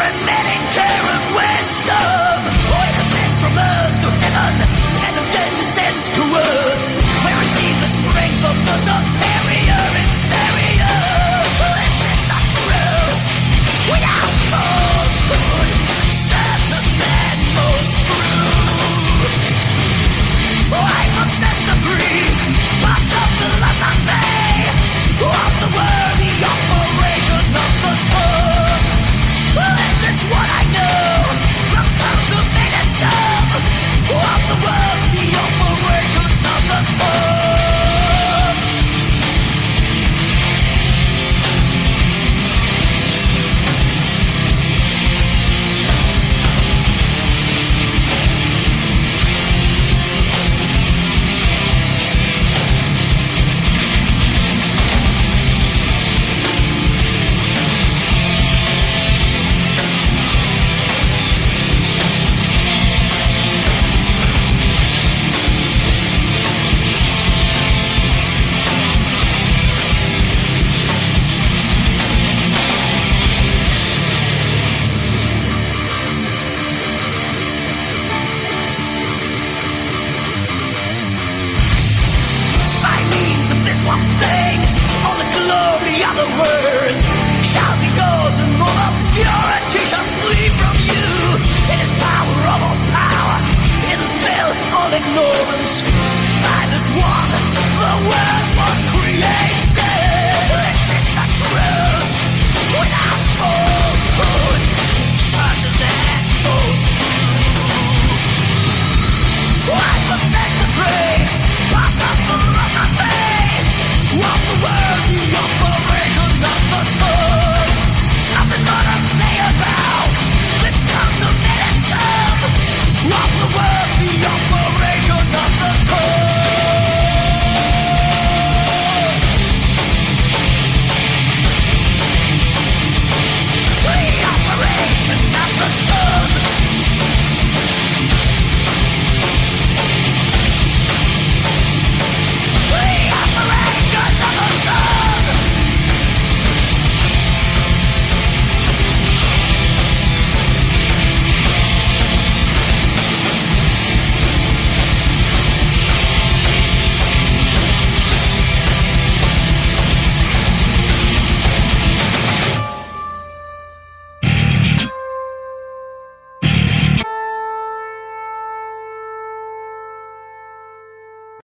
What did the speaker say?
transmitting care and wisdom. All descends from earth to heaven, and the dead descends to earth. We receive the strength of the superior inferior. This is not true. We are falsehood, certain and most true. I possess the breed, part of philosophy, of the worthy operation of the soul. This is what I know, from cultivatism, of the worthy operation of the soul. Ignorance, I just want